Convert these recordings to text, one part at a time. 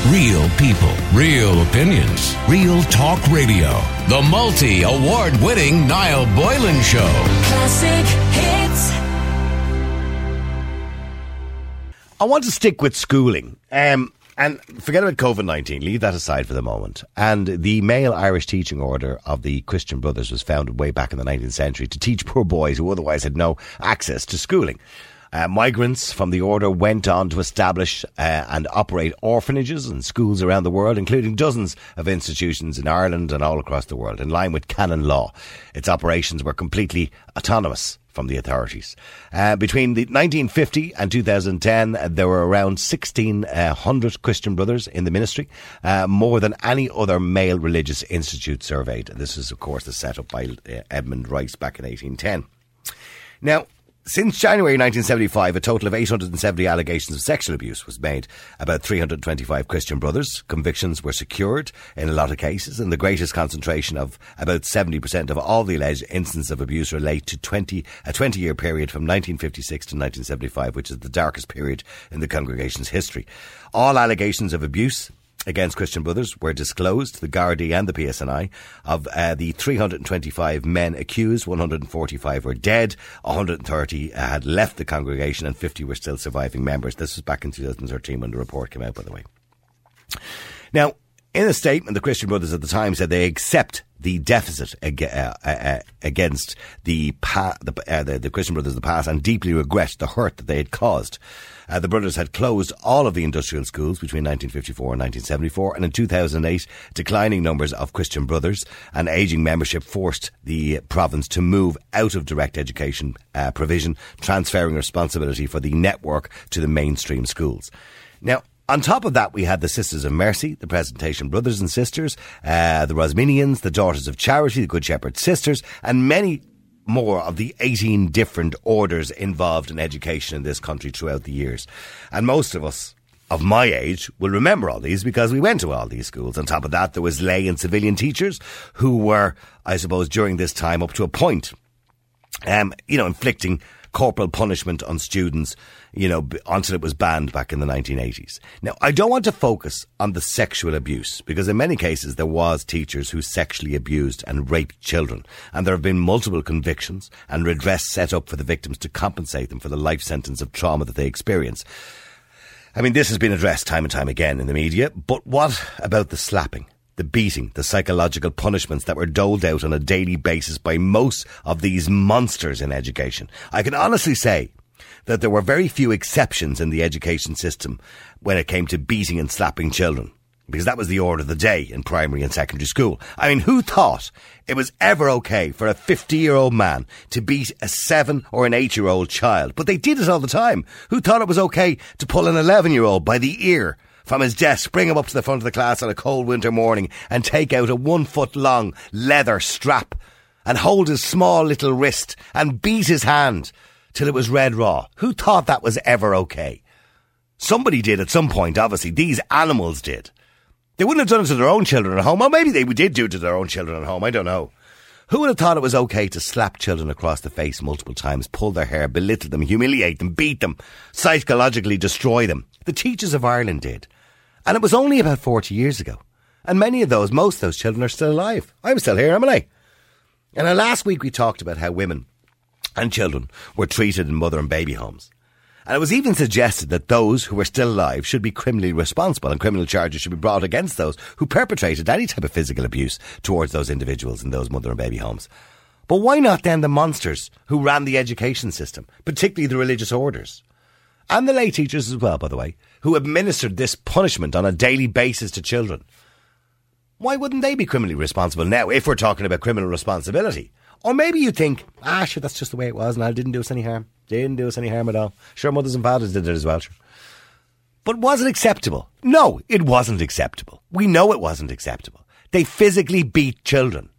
Real people, real opinions, Real Talk Radio. The multi-award-winning Niall Boylan Show. Classic hits. I want to stick with schooling. And forget about COVID-19, leave that aside for the moment. And the male Irish teaching order of the Christian Brothers was founded way back in the 19th century to teach poor boys who otherwise had no access to schooling. Migrants from the order went on to establish and operate orphanages and schools around the world, including dozens of institutions in Ireland and all across the world, in line with canon law. Its operations were completely autonomous from the authorities. Between the 1950 and 2010, there were around 1,600 Christian Brothers in the ministry, more than any other male religious institute surveyed. This is, of course, the setup by Edmund Rice back in 1810. Now, since January 1975, a total of 870 allegations of sexual abuse was made about 325 Christian Brothers. Convictions were secured in a lot of cases, and the greatest concentration of about 70% of all the alleged instances of abuse relate to a 20-year period from 1956 to 1975, which is the darkest period in the congregation's history. All allegations of abuse against Christian Brothers were disclosed to the Gardaí and the PSNI. Of the 325 men accused, 145 were dead, 130 had left the congregation, and 50 were still surviving members. This was back in 2013 when the report came out, by the way. Now, in a statement, the Christian Brothers at the time said they accept the deficit against the Christian Brothers of the past and deeply regret the hurt that they had caused. The brothers had closed all of the industrial schools between 1954 and 1974, and in 2008, declining numbers of Christian Brothers and ageing membership forced the province to move out of direct education provision, transferring responsibility for the network to the mainstream schools. Now, on top of that, we had the Sisters of Mercy, the Presentation Brothers and Sisters, the Rosminians, the Daughters of Charity, the Good Shepherd Sisters, and many more of the 18 different orders involved in education in this country throughout the years. And most of us of my age will remember all these because we went to all these schools. On top of that, there was lay and civilian teachers who were, I suppose, during this time up to a point, inflicting corporal punishment on students, until it was banned back in the 1980s. Now, I don't want to focus on the sexual abuse because in many cases there was teachers who sexually abused and raped children, and there have been multiple convictions and redress set up for the victims to compensate them for the life sentence of trauma that they experience. I mean, this has been addressed time and time again in the media, but what about the slapping, the beating, the psychological punishments that were doled out on a daily basis by most of these monsters in education? I can honestly say that there were very few exceptions in the education system when it came to beating and slapping children, because that was the order of the day in primary and secondary school. I mean, who thought it was ever okay for a 50-year-old man to beat a 7 or an 8-year-old child? But they did it all the time. Who thought it was okay to pull an 11-year-old by the ear from his desk, bring him up to the front of the class on a cold winter morning and take out a 1-foot-long leather strap and hold his small little wrist and beat his hand till it was red raw? Who thought that was ever okay? Somebody did at some point, obviously. These animals did. They wouldn't have done it to their own children at home. Or maybe they did do it to their own children at home. I don't know. Who would have thought it was okay to slap children across the face multiple times, pull their hair, belittle them, humiliate them, beat them, psychologically destroy them? The teachers of Ireland did. And it was only about 40 years ago. And most of those children are still alive. I'm still here, am I? And last week we talked about how women and children were treated in mother and baby homes. And it was even suggested that those who were still alive should be criminally responsible and criminal charges should be brought against those who perpetrated any type of physical abuse towards those individuals in those mother and baby homes. But why not then the monsters who ran the education system, particularly the religious orders? And the lay teachers as well, by the way, who administered this punishment on a daily basis to children. Why wouldn't they be criminally responsible now if we're talking about criminal responsibility? Or maybe you think, sure, that's just the way it was and I didn't do us any harm. Didn't do us any harm at all. Sure, mothers and fathers did it as well, sure. But was it acceptable? No, it wasn't acceptable. We know it wasn't acceptable. They physically beat children.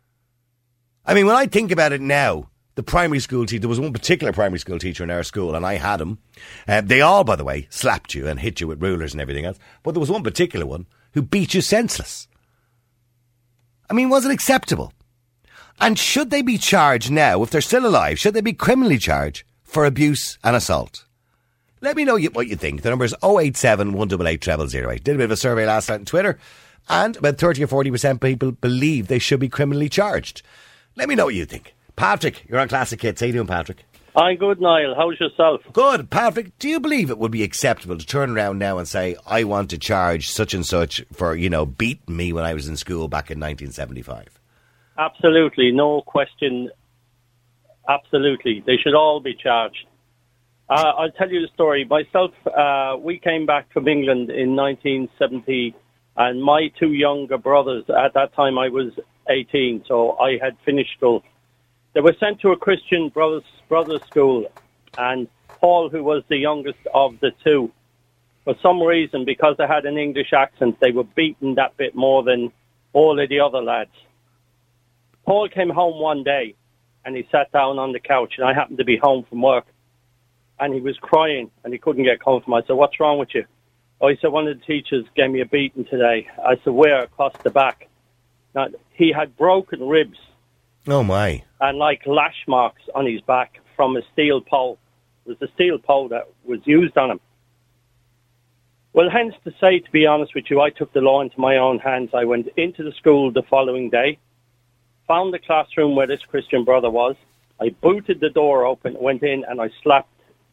I mean, when I think about it now, the primary school teacher, there was one particular primary school teacher in our school, and I had him. They all, by the way, slapped you and hit you with rulers and everything else. But there was one particular one who beat you senseless. I mean, was it acceptable? And should they be charged now, if they're still alive, should they be criminally charged for abuse and assault? Let me know what you think. The number is 087 188 0008. Did a bit of a survey last night on Twitter, and about 30 or 40% of people believe they should be criminally charged. Let me know what you think. Patrick, you're on Classic Hits. How you doing, Patrick? I'm good, Niall. How's yourself? Good. Patrick, do you believe it would be acceptable to turn around now and say, I want to charge such and such for, beating me when I was in school back in 1975? Absolutely. No question. Absolutely. They should all be charged. I'll tell you the story. Myself, we came back from England in 1970, and my two younger brothers, at that time I was 18, so I had finished school. They were sent to a Christian brothers school, and Paul, who was the youngest of the two, for some reason, because they had an English accent, they were beaten that bit more than all of the other lads. Paul came home one day, and he sat down on the couch, and I happened to be home from work. And he was crying, and he couldn't get comfortable. I said, what's wrong with you? Oh, he said, one of the teachers gave me a beating today. I said, where? Across the back. Now, he had broken ribs. Oh, my. And like lash marks on his back from a steel pole. It was the steel pole that was used on him. Well, hence to say, to be honest with you, I took the law into my own hands. I went into the school the following day, found the classroom where this Christian brother was. I booted the door open, went in, and I slapped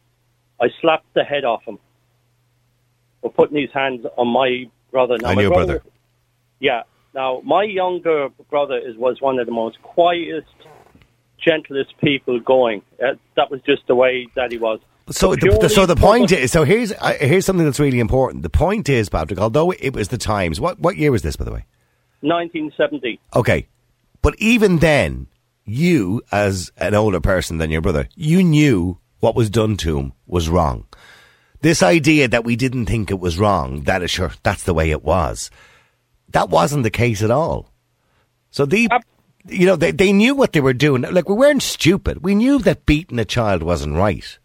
the head off him for putting his hands on my brother. Now, and your brother? Yeah. Now, my younger brother was one of the most quietest, gentlest people going. That was just the way that he was. So the point is, so here's something that's really important. The point is, Patrick, although it was the Times, what year was this, by the way? 1970. Okay. But even then, you, as an older person than your brother, you knew what was done to him was wrong. This idea that we didn't think it was wrong, that's the way it was. That wasn't the case at all. So they knew what they were doing. Like, we weren't stupid. We knew that beating a child wasn't right.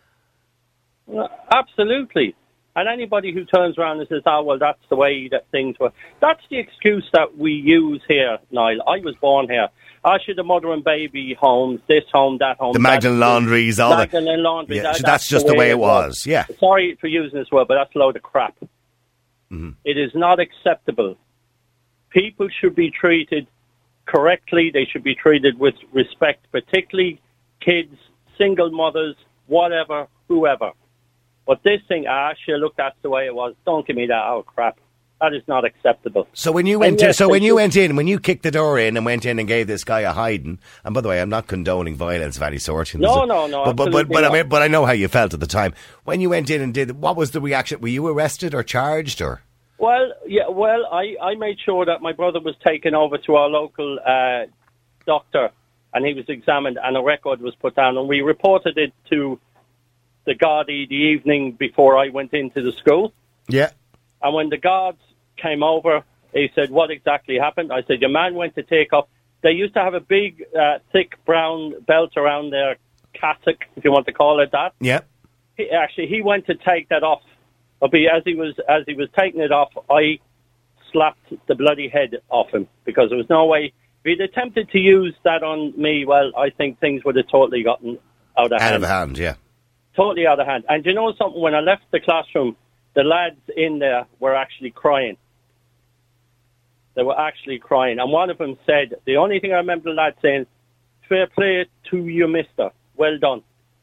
Absolutely. And anybody who turns around and says, well, that's the way that things were. That's the excuse that we use here, Niall. I was born here. I should have mother and baby homes, this home, that home. The Magdalen laundries, all that. Magdalen laundries. Yeah, that's just the way it was. Yeah. Sorry for using this word, but that's a load of crap. Mm-hmm. It is not acceptable. People should be treated correctly. They should be treated with respect, particularly kids, single mothers, whatever, whoever. But this thing, sure, look, that's the way it was. Don't give me that crap. That is not acceptable. So when you when you kicked the door in and went in and gave this guy a hiding, and by the way, I'm not condoning violence of any sort. No. But I know how you felt at the time. When you went in and did, what was the reaction? Were you arrested or charged or? Well, I made sure that my brother was taken over to our local doctor, and he was examined, and a record was put down, and we reported it to the Gardaí the evening before I went into the school. Yeah. And when the guards came over, he said, what exactly happened? I said, your man went to take off. They used to have a big, thick brown belt around their cassock, if you want to call it that. Yeah. He went to take that off. As he was taking it off, I slapped the bloody head off him, because there was no way. If he'd attempted to use that on me, well, I think things would have totally gotten out of hand. Out of hand, yeah. Totally out of hand. And you know something? When I left the classroom, the lads in there were actually crying. They were actually crying. And one of them said, the only thing I remember the lad saying, fair play to you, mister. Well done.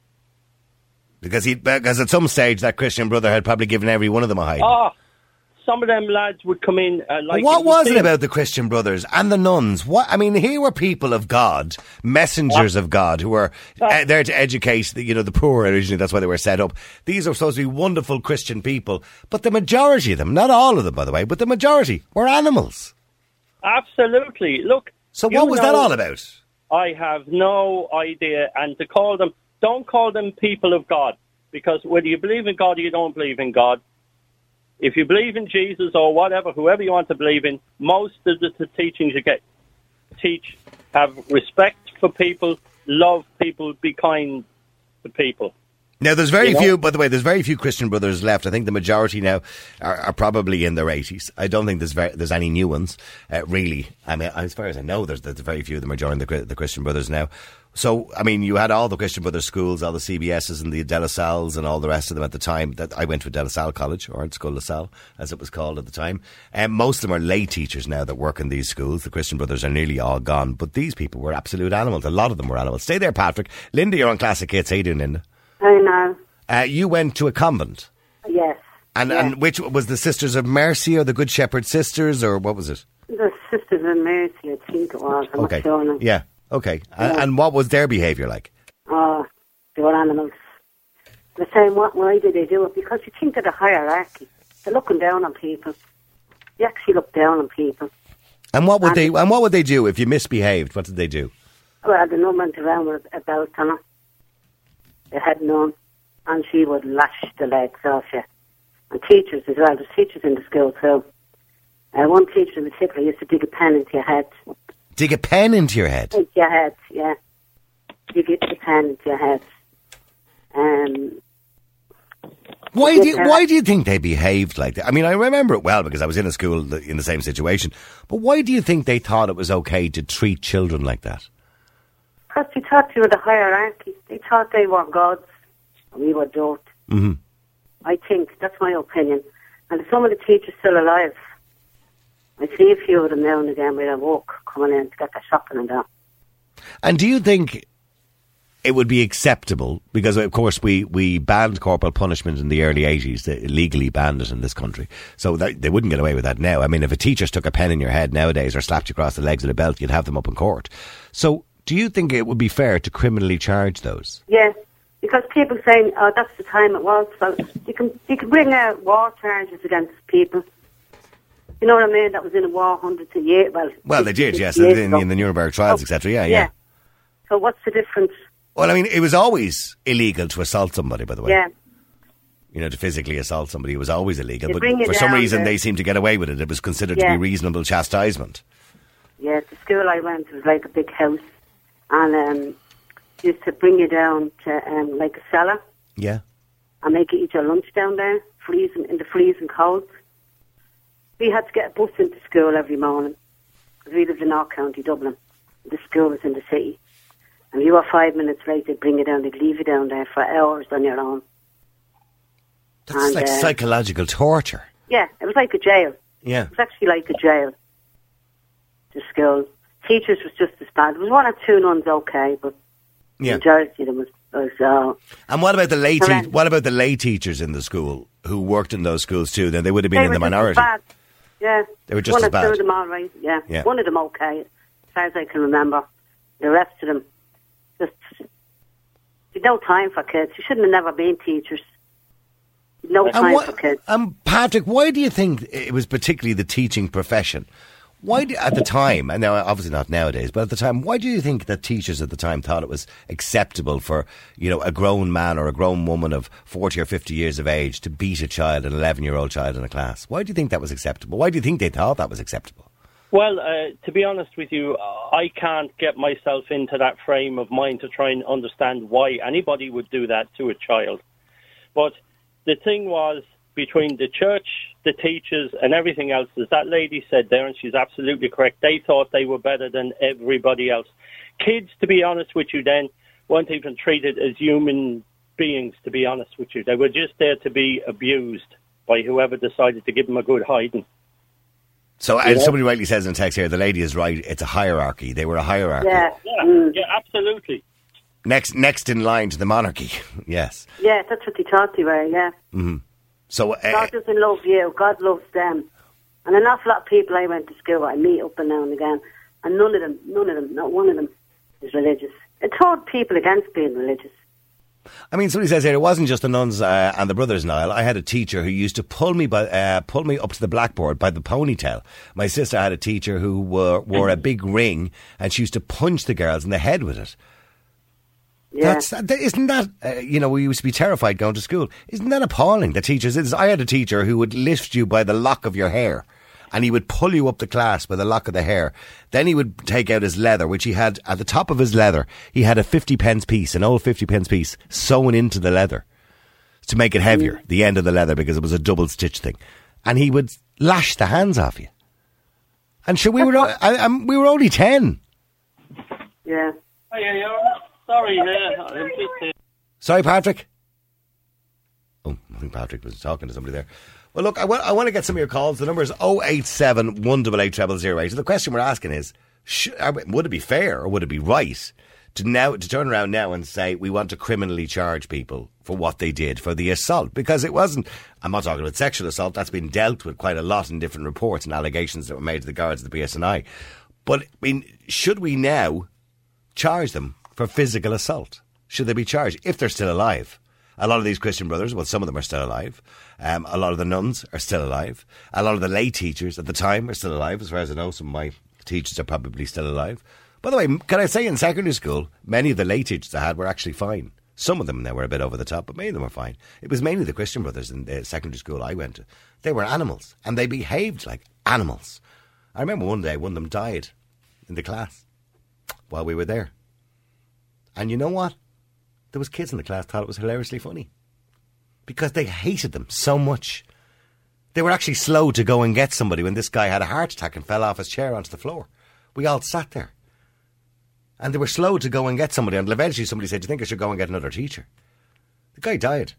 Because at some stage that Christian brother had probably given every one of them a hiding. Some of them lads would come in like... What was it about the Christian brothers and the nuns? Here were people of God, messengers of God, who were there to educate the poor originally. That's why they were set up. These are supposed to be wonderful Christian people. But the majority of them, not all of them, by the way, but the majority were animals. Absolutely. Look... So what was that all about? I have no idea. And to call them... Don't call them people of God. Because whether you believe in God or you don't believe in God, if you believe in Jesus or whatever, whoever you want to believe in, most of the teachings you teach have respect for people, love people, be kind to people. Now, there's very few, by the way, there's very few Christian Brothers left. I think the majority now are probably in their 80s. I don't think there's any new ones, really. I mean, as far as I know, there's very few of them are joining the Christian Brothers now. So, I mean, you had all the Christian Brothers schools, all the CBSs and the De La Salles and all the rest of them at the time. That I went to De La Salle College, or School La Salle, as it was called at the time. Most of them are lay teachers now that work in these schools. The Christian Brothers are nearly all gone. But these people were absolute animals. A lot of them were animals. Stay there, Patrick. Linda, you're on Classic Hits. How you doing, Linda? I know. You went to a convent. Yes. And which was the Sisters of Mercy or the Good Shepherd Sisters, or what was it? The Sisters of Mercy, I think it was. I'm not sure now. Yeah. Okay. Yeah. And what was their behaviour like? Oh, they were animals. They're saying, why did they do it? Because you think of the hierarchy. They're looking down on people. They actually look down on people. And what would they do if you misbehaved? What did they do? Well, the nun went around with a belt on her. They had none. And she would lash the legs off you. And teachers as well. There's teachers in the school too. One teacher in particular used to dig a pen into your head. Dig a pen into your head? Into your head, yeah. Dig the pen into your head. Why do you think they behaved like that? I mean, I remember it well because I was in a school in the same situation. But why do you think they thought it was okay to treat children like that? Because they thought they were the hierarchy. They thought they were gods and we were dirt. Mm-hmm. I think, that's my opinion. And some of the teachers still alive. I see a few of them now and again with a walk coming in to get their shopping and that. And do you think it would be acceptable, because of course we banned corporal punishment in the early 80s, they legally banned it in this country, so they wouldn't get away with that now. I mean, if a teacher stuck a pen in your head nowadays or slapped you across the legs with a belt, you'd have them up in court. So do you think it would be fair to criminally charge those? Yes, because people saying, oh, that's the time it was, so you can bring out war charges against people. You know what I mean? That was in a war hundreds of years. Well, they did, yes, in the Nuremberg trials, etc. Yeah. So what's the difference? Well, I mean, it was always illegal to assault somebody, by the way. Yeah. You know, to physically assault somebody was always illegal. But for some reason, they seemed to get away with it. It was considered to be reasonable chastisement. Yeah, the school I went to was like a big house. And used to bring you down to like a cellar. Yeah. And make you eat your lunch down there, in the freezing cold. We had to get a bus into school every morning. Because we lived in North County, Dublin. The school was in the city. And you were 5 minutes late, they'd bring you down, they'd leave you down there for hours on your own. That's like psychological torture. Yeah, it was like a jail. Yeah. It was actually like a jail. The school. Teachers was just as bad. There was one or two nuns okay, but the majority of them was and what about the lay teachers in the school who worked in those schools too? Then they would have been in the minority. Bad. Yeah. They were just as bad. One or two of them all right, yeah. One of them okay, as far as I can remember. The rest of them, just, there's no time for kids. You shouldn't have never been teachers. No time for kids. Patrick, why do you think it was particularly the teaching profession? At the time, and now obviously not nowadays, but at the time, why do you think that teachers at the time thought it was acceptable for, you know, a grown man or a grown woman of 40 or 50 years of age to beat a child, an 11-year-old child in a class? Why do you think that was acceptable? Why do you think they thought that was acceptable? Well, to be honest with you, I can't get myself into that frame of mind to try and understand why anybody would do that to a child. But the thing was, between the church, the teachers, and everything else, as that lady said there, and she's absolutely correct, they thought they were better than everybody else. Kids, to be honest with you then, weren't even treated as human beings, to be honest with you. They were just there to be abused by whoever decided to give them a good hiding. So, as somebody rightly says in text here, the lady is right, it's a hierarchy. They were a hierarchy. Yeah, absolutely. Next in line to the monarchy, yes. Yeah, that's what they thought they were, yeah. Mm-hmm. So, God doesn't love you, God loves them. And an awful lot of people I went to school with, I meet up and now and again, and none of them, not one of them is religious. It taught people against being religious. I mean, somebody says here, it wasn't just the nuns and the brothers, Niall. I had a teacher who used to pull me up to the blackboard by the ponytail. My sister had a teacher who wore a big ring, and she used to punch the girls in the head with it. Yeah. Isn't that, we used to be terrified going to school. Isn't that appalling? The teachers, I had a teacher who would lift you by the lock of your hair, and he would pull you up the class by the lock of the hair. Then he would take out his leather, which he had at the top of his leather. He had a 50 pence piece, an old 50 pence piece, sewn into the leather. to make it heavier, the end of the leather, because it was a double stitch thing. And he would lash the hands off you. And sure, we were only 10. Yeah. Oh, yeah. Sorry. Sorry, Patrick. Oh, I think Patrick was talking to somebody there. Well, look, I want to get some of your calls. The number is 087 188 0008. So the question we're asking is, would it be fair or would it be right to turn around now and say we want to criminally charge people for what they did, for the assault? Because it wasn't, I'm not talking about sexual assault, that's been dealt with quite a lot in different reports and allegations that were made to the guards of the PSNI. But, I mean, should we now charge them for physical assault? Should they be charged if they're still alive? A lot of these Christian brothers, well, some of them are still alive. A lot of the nuns are still alive. A lot of the lay teachers at the time are still alive. As far as I know, some of my teachers are probably still alive. By the way, can I say in secondary school, many of the lay teachers I had were actually fine. Some of them, they were a bit over the top, but many of them were fine. It was mainly the Christian brothers in the secondary school I went to. They were animals, and they behaved like animals. I remember one day, one of them died in the class while we were there. And you know what? There was kids in the class thought it was hilariously funny. Because they hated them so much. They were actually slow to go and get somebody when this guy had a heart attack and fell off his chair onto the floor. We all sat there. And they were slow to go and get somebody. And eventually somebody said, do you think I should go and get another teacher? The guy died.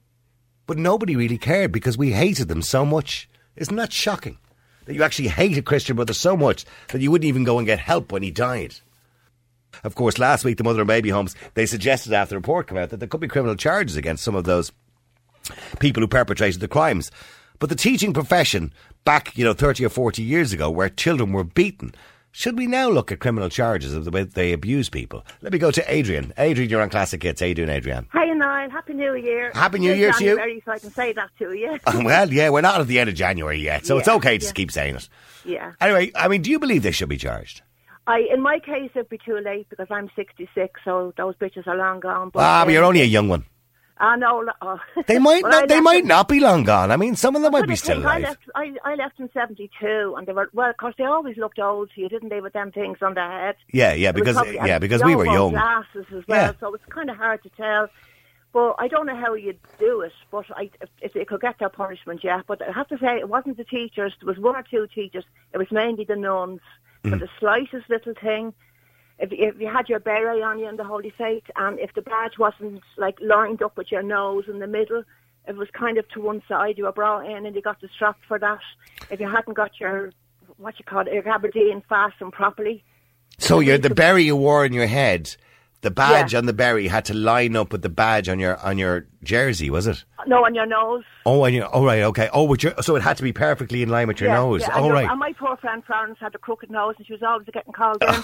But nobody really cared because we hated them so much. Isn't that shocking? That you actually hated Christian brothers so much that you wouldn't even go and get help when he died. Of course, last week, the mother and baby homes, they suggested after the report came out that there could be criminal charges against some of those people who perpetrated the crimes. But the teaching profession back, 30 or 40 years ago, where children were beaten, should we now look at criminal charges of the way they abuse people? Let me go to Adrian. Adrian, you're on Classic Hits. How you doing, Adrian? Hi, Niall. Happy New Year. Happy New Year to you. January, so I can say that to you. Well, yeah, we're not at the end of January yet, so it's okay to keep saying it. Yeah. Anyway, I mean, do you believe they should be charged? In my case, it'd be too late because I'm 66, so those bitches are long gone. But you're only a young one. I know. They might not be long gone. I mean, some of them might be still alive. I left in 72, and they were, well, of course, they always looked old to you, didn't they, with them things on their head? Yeah, because we were young. Glasses as well, so it's kind of hard to tell. But I don't know how you'd do it, but if they could get their punishment, yeah. But I have to say, it wasn't the teachers. There was one or two teachers. It was mainly the nuns. For the slightest little thing, if you had your beret on you in the Holy Faith, and if the badge wasn't like lined up with your nose in the middle, it was kind of to one side, you were brought in and you got the strap for that. If you hadn't got your, your gabardine fastened properly. So the beret you wore on your head, the badge on the beret had to line up with the badge on your jersey, was it? No, on your nose. Oh, right, okay. Oh, so it had to be perfectly in line with your nose. Yeah, right. And my poor friend Florence had a crooked nose, and she was always getting called in.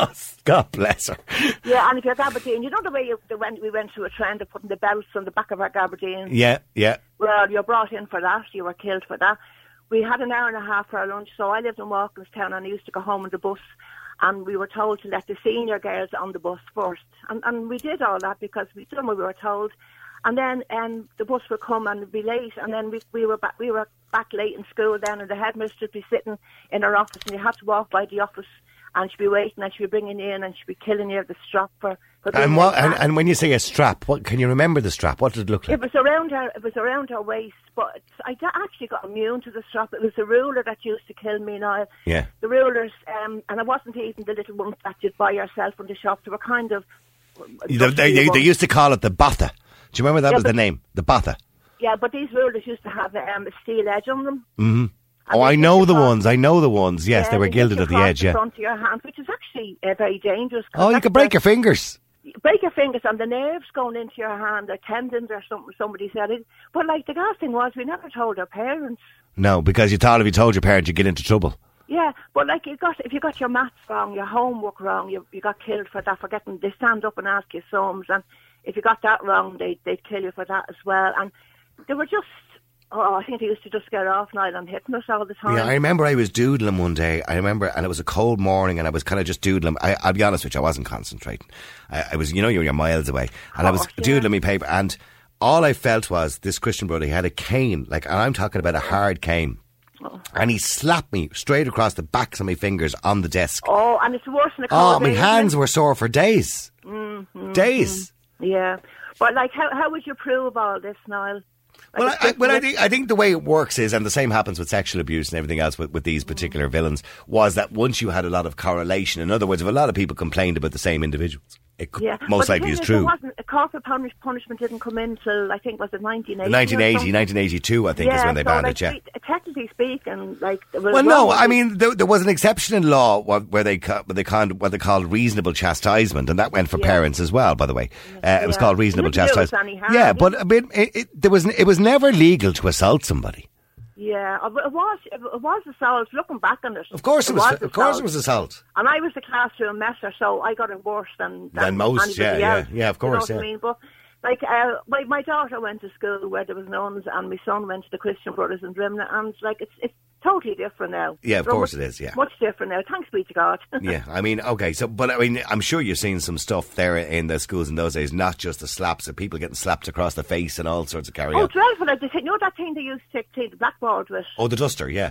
God bless her. Yeah, and if your gabardine, you know the way we went through a trend of putting the belts on the back of our gabardine. Yeah. Well, you're brought in for that. You were killed for that. We had an hour and a half for our lunch, so I lived in Walkinstown, and I used to go home on the bus. And we were told to let the senior girls on the bus first. And we did all that because we done what we were told. And then the bus would come and be late. And then we were back late in school then, and the headmistress would be sitting in her office, and you had to walk by the office, and she'd be waiting, and she'd be bringing you in, and she'd be killing you with the strap for and what? And when you say a strap, what can you remember the strap? What did it look like? It was around her waist, but I actually got immune to the strap. It was the ruler that used to kill me now. Yeah. The rulers, and it wasn't even the little ones that you'd buy yourself from the shop. They were kind of. They used to call it the botha. Do you remember that was the name? The botha. Yeah, but these rulers used to have a steel edge on them. Mm-hmm. Oh, I know the ones. Yes, they were gilded at the edge. Yeah. The front of your hand, which is actually very dangerous. Oh, you could break your fingers. Break your fingers and the nerves going into your hand, or tendons or something, somebody said it. But like the last thing was, we never told our parents. No, because you thought if you told your parents you'd get into trouble. Yeah, but like if you got your maths wrong, your homework wrong, you got killed for that, they stand up and ask you sums, and if you got that wrong, they'd kill you for that as well. And they were just, I think they used to just get off now and hitting us all the time. Yeah, I remember I was doodling one day. And it was a cold morning, and I was kind of just doodling. I'll be honest with you, I wasn't concentrating. I was, you're miles away, and I was doodling my paper, and all I felt was this Christian brother, he had a cane, and I'm talking about a hard cane. Oh. And he slapped me straight across the backs of my fingers on the desk. Oh, and it's worse than a cold day. Oh, my hands were sore for days. Mm-hmm. Days. Yeah. But like, how would you prove all this, Niall? Well, I think the way it works is, and the same happens with sexual abuse and everything else with these particular villains, was that once you had a lot of correlation, in other words, if a lot of people complained about the same individuals, it most likely is true. Corporal punishment didn't come in till, I think, was it 1980? 1982, I think, is when they banned it, yeah. Technically speaking, like... I mean, there was an exception in law where they called reasonable chastisement, and that went for parents as well, by the way. It was called reasonable chastisement. Yeah, but it was never legal to assault somebody. Yeah, it was assault. Looking back on it, of course it was. Of course it was assault. And I was the classroom messer, so I got it worse than most. Yeah, of course. You know what I mean? But like, my daughter went to school where there was nuns, and my son went to the Christian Brothers in Drimna, and like it's totally different now. Yeah, of course it is. Yeah, much different now. Thanks be to God. Yeah, I mean, okay, so but I mean, I'm sure you've seen some stuff there in the schools in those days, not just the slaps of people getting slapped across the face and all sorts of carry on. Oh, dreadful! You know that thing they used to take the blackboard with? Oh, the duster, yeah.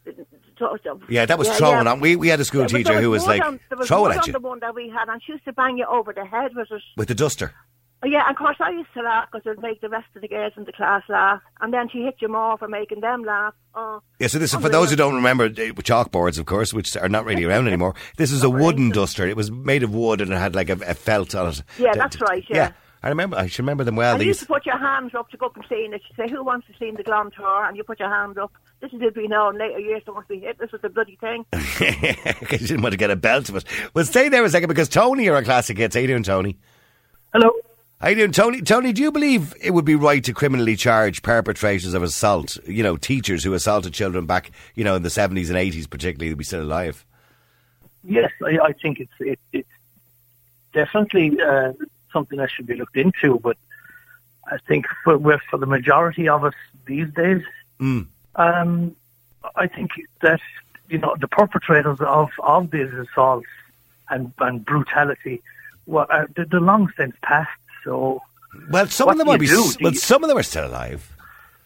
Yeah, that was throwing on. We had a school teacher who was like, throw it at you. The one that we had, and she used to bang you over the head with it. With the duster? Oh, yeah, and of course I used to laugh because it would make the rest of the girls in the class laugh. And then she hit you more for making them laugh. Oh, yeah, so this is, for those who don't remember, chalkboards, of course, which are not really around anymore. This is a wooden duster. It was made of wood and it had like a felt on it. Yeah, that's right, yeah. I should remember them well. And you used to put your hands up to go up and clean it. You'd say, who wants to clean the Glom Tour? And you put your hands up. This is it we know in later years don't want to be hit. This was the bloody thing. Because you didn't want to get a belt of it. Well, stay there a second because Tony, you're a classic hit. How you doing, Tony? Hello. How you doing, Tony? Tony, do you believe it would be right to criminally charge perpetrators of assault? You know, teachers who assaulted children back, in the 70s and 80s, particularly, to be still alive. Yes, I think it's definitely something that should be looked into. But I think for the majority of us these days, I think that the perpetrators of these assaults and brutality, they're long since past. So, well, some of them might be. Some of them are still alive.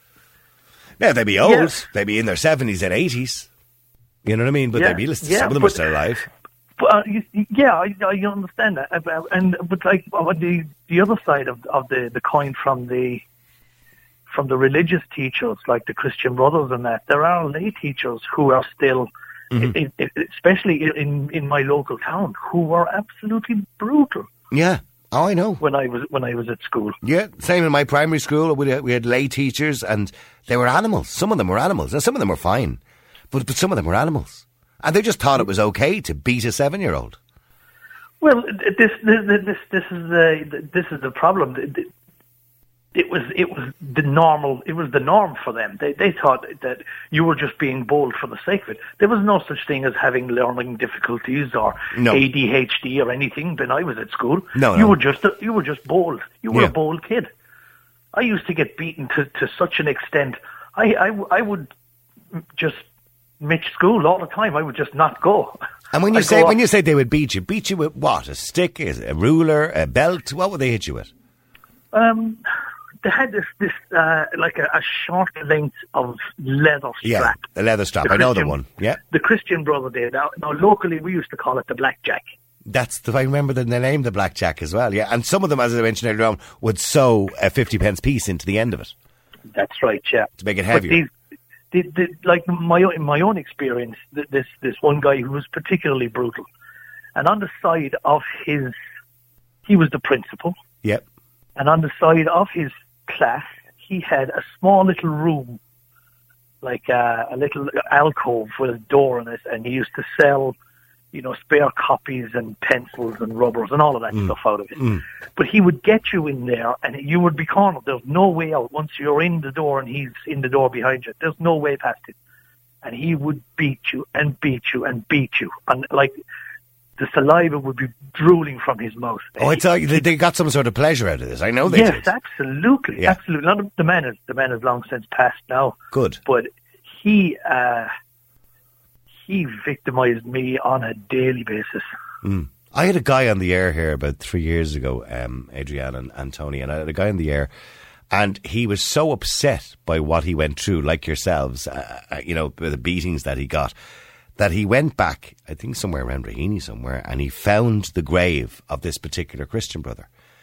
Now they'd be old. Yes. They'd be in their 70s and 80s. You know what I mean? But they'd be listed. Some of them are still alive. But, I understand that. But like the other side of the coin from the religious teachers, like the Christian Brothers and that, there are lay teachers who are still, especially in my local town, who are absolutely brutal. Yeah. Oh, I know. When I was at school. Yeah, same in my primary school. We had lay teachers, and they were animals. Some of them were animals. Now, some of them were fine, but some of them were animals, and they just thought it was okay to beat a 7-year-old. Well, this is the problem. It was the normal. It was the norm for them. They thought that you were just being bold for the sake of it. There was no such thing as having learning difficulties or ADHD or anything when I was at school. No. You were just bold. You were a bold kid. I used to get beaten to such an extent. I would just miss school all the time. I would just not go. And when you say they would beat you with what? A stick, a ruler, a belt? What would they hit you with? They had this like a short length of leather strap. Yeah, the leather strap. I know the one. Yeah, the Christian Brother did. Now locally we used to call it the blackjack. I remember the name, the blackjack as well. Yeah, and some of them, as I mentioned earlier on, would sew a 50p piece into the end of it. That's right. Yeah, to make it heavier. Like in my own experience, this one guy who was particularly brutal, and on the side of he was the principal. Yep. And on the side of his class, he had a small little room, like a little alcove with a door in it, and he used to sell, spare copies and pencils and rubbers and all of that stuff out of it. But he would get you in there, and you would be cornered. There's no way out. Once you're in the door and he's in the door behind you, there's no way past it. And he would beat you and beat you and beat you. And like, the saliva would be drooling from his mouth. Oh, they got some sort of pleasure out of this. I know they did. Yes, absolutely, yeah. Absolutely. Not the man is long since passed now. Good, but he victimised me on a daily basis. I had a guy on the air here about 3 years ago, Adrian and Tony, and I had a guy on the air, and he was so upset by what he went through, like yourselves, the beatings that he got, that he went back, I think somewhere around Raheny somewhere, and he found the grave of this particular Christian brother.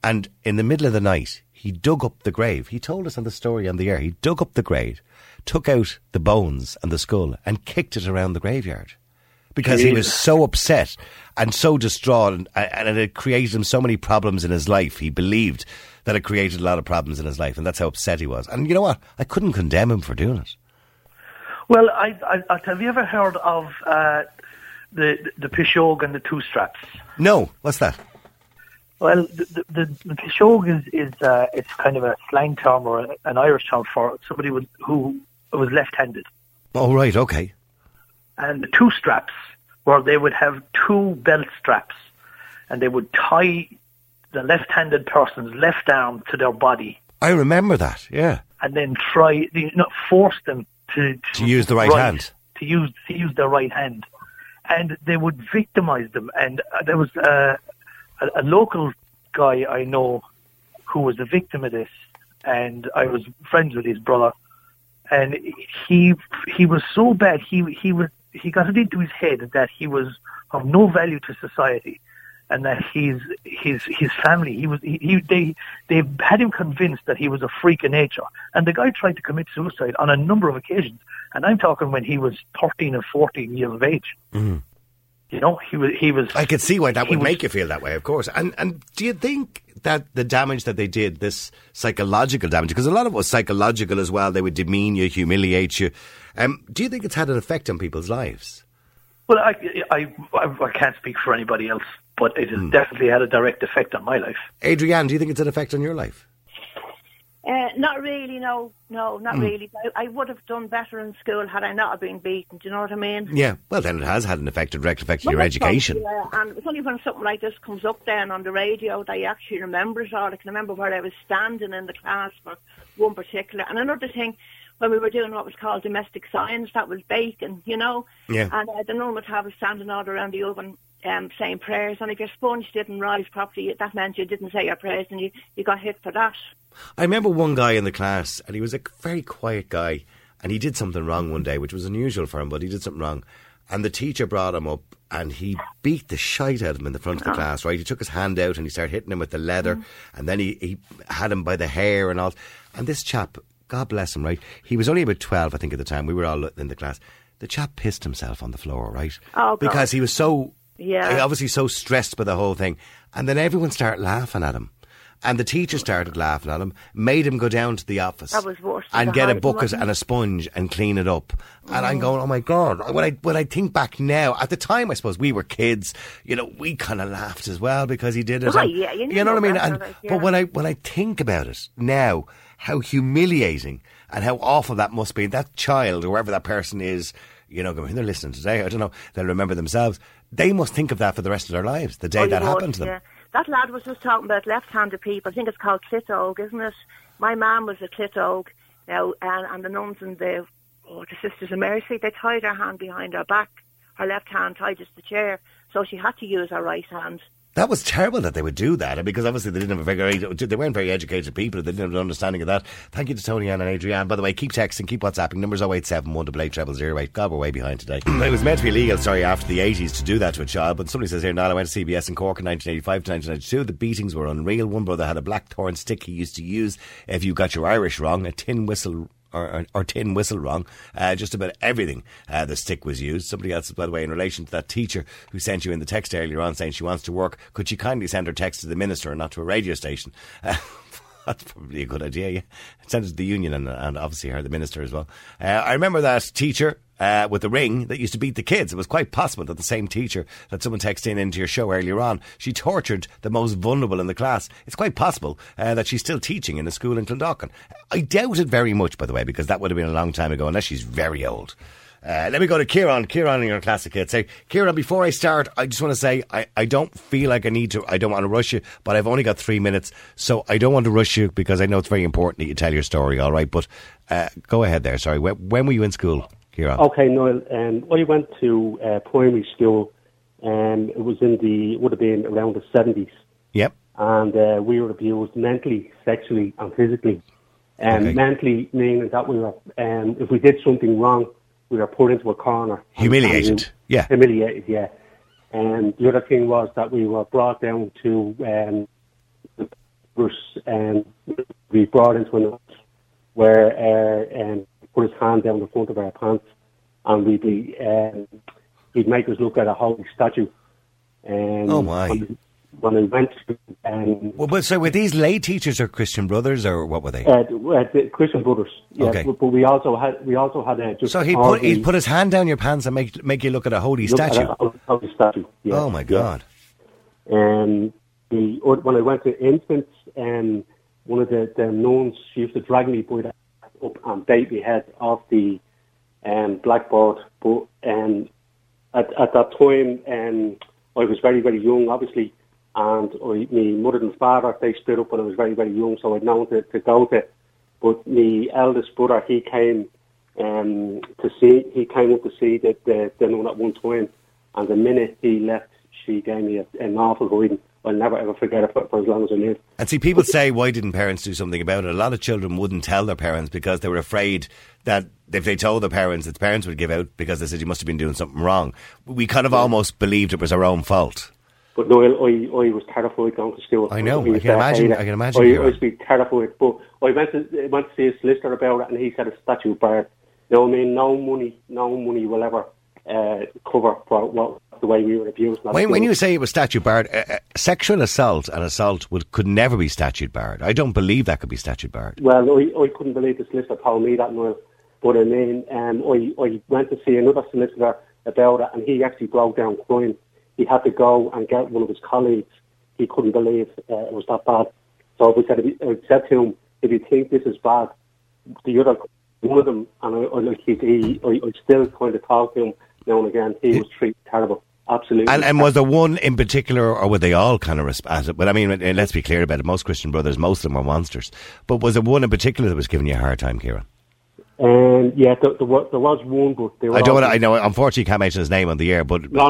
And in the middle of the night, he dug up the grave. He told us on the story on the air. He dug up the grave, took out the bones and the skull and kicked it around the graveyard. Because he was so upset and so distraught, and it had created him so many problems in his life. He believed that it created a lot of problems in his life, and that's how upset he was. And you know what? I couldn't condemn him for doing it. Well, have you ever heard of the Pishog and the two straps? No, what's that? Well, the Pishog is it's kind of a slang term or an Irish term for somebody who was left-handed. Oh, right, okay. And the two straps, where they would have two belt straps, and they would tie the left-handed person's left arm to their body. I remember that, yeah. And then force them to use the right hand. To use their right hand. And they would victimize them. And there was a local guy I know who was a victim of this, and I was friends with his brother. And he was so bad, he got it into his head that he was of no value to society, and that his family, they had him convinced that he was a freak of nature. And the guy tried to commit suicide on a number of occasions, and I'm talking when he was 13 and 14 years of age. Mm. You know, he was. I could see why that would make you feel that way, of course. And do you think that the damage that they did, this psychological damage, because a lot of it was psychological as well, they would demean you, humiliate you. Do you think it's had an effect on people's lives? Well, I can't speak for anybody else, but it has definitely had a direct effect on my life. Adrienne, do you think it's had an effect on your life? Not really, no, not really. I would have done better in school had I not been beaten, do you know what I mean? Yeah, well then it has had an effect, a direct effect on your education. Yeah, and it's only when something like this comes up then on the radio that I actually remember it all. I can remember where I was standing in the class for one particular. And another thing, when we were doing what was called domestic science, that was baking, you know? Yeah. And the nun would have us standing all around the oven saying prayers, and if your sponge didn't rise properly, that meant you didn't say your prayers, and you got hit for that. I remember one guy in the class, and he was a very quiet guy, and he did something wrong one day, which was unusual for him, but he did something wrong. And the teacher brought him up, and he beat the shite out of him in the front of the class, right? He took his hand out, and he started hitting him with the leather, and then he had him by the hair and all. And this chap, God bless him, right? He was only about 12, I think, at the time. We were all in the class. The chap pissed himself on the floor, right? Oh, God. Because he was so... Yeah. Obviously so stressed by the whole thing. And then everyone started laughing at him. And the teacher started laughing at him, made him go down to the office. That was worse. And get a bucket and a sponge and clean it up. And I'm going, oh my God. When I think back now, at the time, I suppose we were kids, you know, we kind of laughed as well because he did it. Oh, yeah, you know what I mean? And, yeah. But when I think about it now, how humiliating and how awful that must be. That child, whoever that person is, you know, when they're listening today, I don't know, they'll remember themselves. They must think of that for the rest of their lives, the day that happened to them. Yeah. That lad was just talking about left-handed people. I think it's called clitogue, isn't it? My mum was a clitogue now, and the nuns and the Sisters of Mercy, they tied her hand behind her back. Her left hand tied to the chair, so she had to use her right hand. That was terrible that they would do that, because obviously they weren't very educated people. They didn't have an understanding of that. Thank you to Tony Ann and Adrienne. By the way, keep texting, keep WhatsApping. Numbers 087 188 008. God, we're way behind today. It was meant to be illegal, after the 80s to do that to a child, but somebody says here, Niall, I went to CBS in Cork in 1985 to 1992. The beatings were unreal. One brother had a blackthorn stick he used to use if you got your Irish wrong, a tin whistle or tin whistle wrong. Just about everything the stick was used. Somebody else, by the way, in relation to that teacher who sent you in the text earlier on saying she wants to work, could she kindly send her text to the minister and not to a radio station? That's probably a good idea, yeah. Send it to the union and obviously her, the minister, as well. I remember that teacher with the ring that used to beat the kids. It was quite possible that the same teacher that someone texted into your show earlier on, she tortured the most vulnerable in the class. It's quite possible that she's still teaching in a school in Clondalkin. I doubt it very much, by the way, because that would have been a long time ago, unless she's very old. Let me go to Kieran. Kieran in your classic hit. Say, Kieran, before I start, I just want to say I don't feel like I need to. I don't want to rush you, but I've only got 3 minutes, so I don't want to rush you because I know it's very important that you tell your story. All right, but go ahead there. Sorry, when were you in school, Kieran? Okay, Noel. I went to primary school, and it would have been around the 70s. Yep. And we were abused mentally, sexually, and physically. Okay. Mentally meaning that we were, if we did something wrong, we were put into a corner. Humiliated, yeah. Humiliated, yeah. And the other thing was that we were brought down to we brought into an house where put his hand down the front of our pants, and he'd make us look at a holy statue. Oh my! When I went to, so were these lay teachers or Christian Brothers, or what were they? The Christian Brothers. Yeah, okay. But we also had just. So he'd put his hand down your pants and make you look at a holy statue. Holy statue. Yeah. Oh my God! When I went to infants, one of the nuns, she used to drag me by the up and bait me head off the blackboard. But at that time, I was very, very young, obviously, and my mother and father, they split up when I was very, very young, so I'd known to go to. But my eldest brother, he came up to see the nun at one time, and the minute he left, she gave me an awful hiding. I'll never ever forget it for as long as I live. And see, people say, why didn't parents do something about it? A lot of children wouldn't tell their parents because they were afraid that if they told their parents, that the parents would give out because they said you must have been doing something wrong. We kind of almost believed it was our own fault. But no, I was terrified going to school. I know, I can imagine. I used to be terrified, but I went to see a solicitor about it, and he said a statute barred. No, I mean, no money will ever cover for the way we were abused. When you say it was statute barred, sexual assault and assault could never be statute barred. I don't believe that could be statute barred. Well, I couldn't believe the solicitor told me that, Noel. But I mean, I went to see another solicitor about it, and he actually broke down crying. He had to go and get one of his colleagues. He couldn't believe it was that bad. So I said to him, if you think this is bad, the other one of them, and I still kind of talk to him now and again. He was treated terrible. Absolutely. And was there one in particular, or were they all kind of responsible? But I mean, let's be clear about it. Most Christian Brothers, most of them were monsters. But was there one in particular that was giving you a hard time, Kieran? Yeah, there was one, but they were. I know. Unfortunately, you can't mention his name on the air, but no.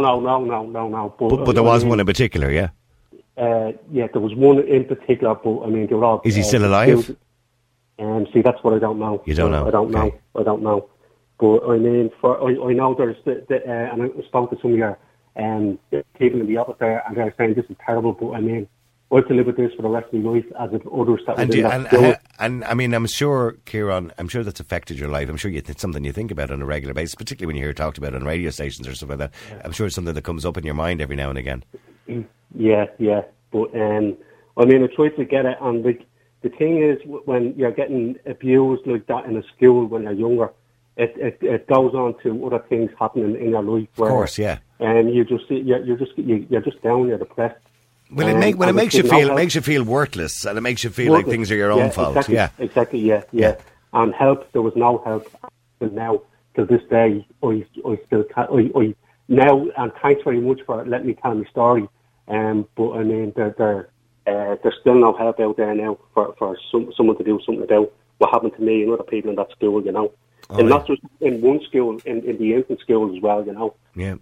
But there was one in particular, yeah. Yeah, there was one in particular, but I mean, they were all. Is he still alive? See, that's what I don't know. You don't know? I don't know. But I mean, I know there's and I spoke to some of your people in the office there, and they're saying this is terrible. But I mean, I have to live with this for the rest of my life, as if others that was in that school. And I mean, I'm sure, Kieran, that's affected your life. I'm sure it's something you think about on a regular basis, particularly when you hear it talked about on radio stations or stuff like that. Yeah. I'm sure it's something that comes up in your mind every now and again. Yeah. But I mean, I try to get it, and the thing is, when you're getting abused like that in a school when you're younger, it goes on to other things happening in your life. Of course, yeah. And you're just down, you're depressed. Well, it makes you feel worthless, and it makes you feel like things are your own fault. Exactly. Yeah. And help, there was no help until now. Till this day, I still can't. Now, and thanks very much for letting me tell my story. But I mean, there's still no help out there now for someone to do something about what happened to me and other people in that school, you know. And not just in one school, in the infant school as well, you know. Yeah.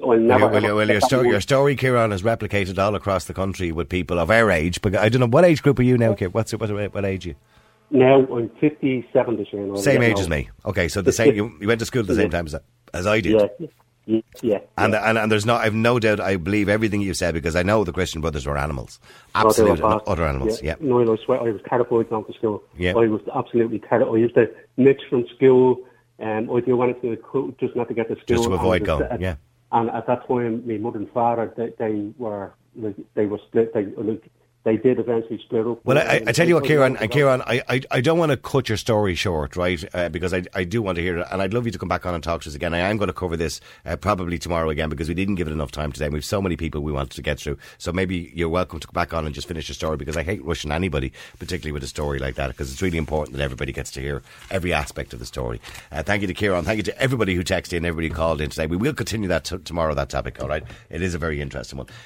Your story, Kieran, is replicated all across the country with people of our age. But I don't know, what age group are you now, Kieran? What age are you? Now I'm 57 this year. Same age as me. Okay, so the same. You went to school at the same time as I did. Yeah. And there's no, I've no doubt. I believe everything you said because I know the Christian Brothers were animals, absolute utter animals. Yeah. No, I swear I was terrified going to school. Yeah. I was absolutely terrified. I used to nitch from school, and I do anything just not to get to school, just to avoid going. Yeah. And at that time, my mother and father, they were split. They did eventually split up. Well, I tell you what, Kieran, I don't want to cut your story short, right? Because I do want to hear it, and I'd love you to come back on and talk to us again. I am going to cover this probably tomorrow again because we didn't give it enough time today. And we have so many people we wanted to get through. So maybe you're welcome to come back on and just finish your story because I hate rushing anybody, particularly with a story like that, because it's really important that everybody gets to hear every aspect of the story. Thank you to Kieran. Thank you to everybody who texted in, everybody who called in today. We will continue that tomorrow, that topic, all right? It is a very interesting one.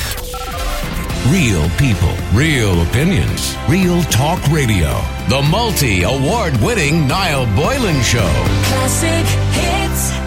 Real people, real opinions, real talk radio. The multi-award winning Niall Boylan Show. Classic hits.